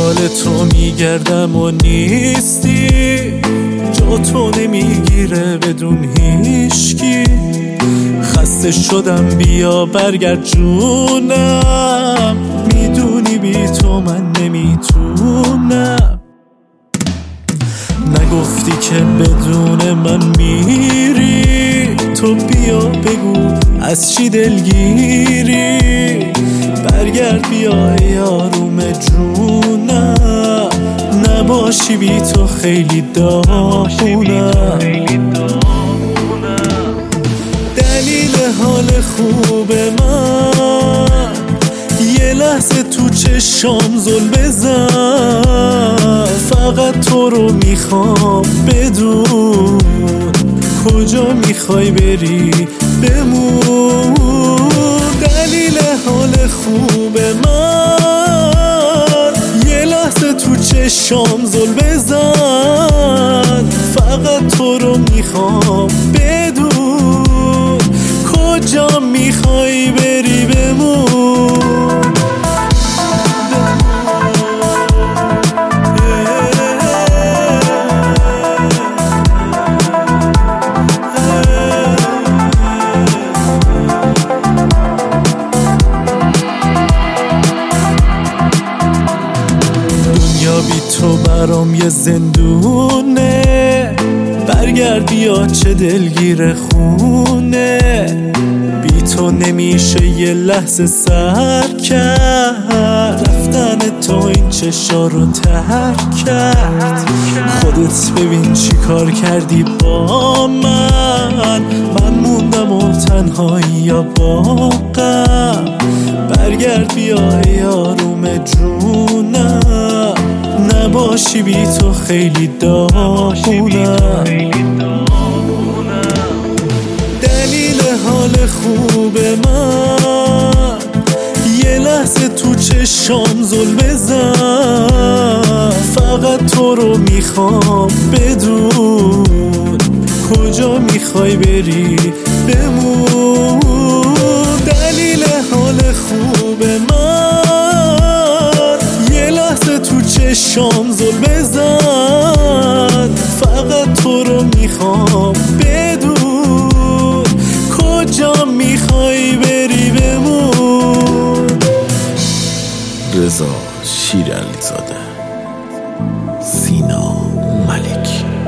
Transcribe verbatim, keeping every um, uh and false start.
دنبال تو میگردم و نیستی، جا تو نمیگیره بدون هیچکی. خسته شدم بیا برگرد جونم، میدونی بی تو من نمیتونم. نگفتی که بدون من میری، تو بیا بگو از چی دلگیری. برگرد بیا یاروم جونم، نباشی بی تو خیلی داغونم. دلیل حال خوب من یه لحظه تو چشام زل بزن. فقط تو رو میخوام بدون، کجا میخوای بری بمون. دلیل حال خوب من یه لحظه تو چشام زل بزن. فقط تو رو میخوام بدون، کجا میخوای بری بمون. بی تو برام یه زندونه، برگرد بیا چه دلگیر خونه. بی تو نمیشه یه لحظه سر کرد، رفتن تو این چشا رو ترک کرد. خودت ببین چی کار کردی با من، من موندم و تنهایی یا با غم. برگرد بیا یاروم جونم، نباشی بی تو خیلی داغونم. دلیل حال خوب من یه لحظه تو چشام زل بزن. فقط تو رو میخوام بدون، کجا میخوای بری بمون. دلیل حال خوب من یه لحظه تو چشام زل بزن. فقط تو رو میخوام بدون، کجا میخوای بری بمون. رضا شیرعلیزاده، سینا ملکی.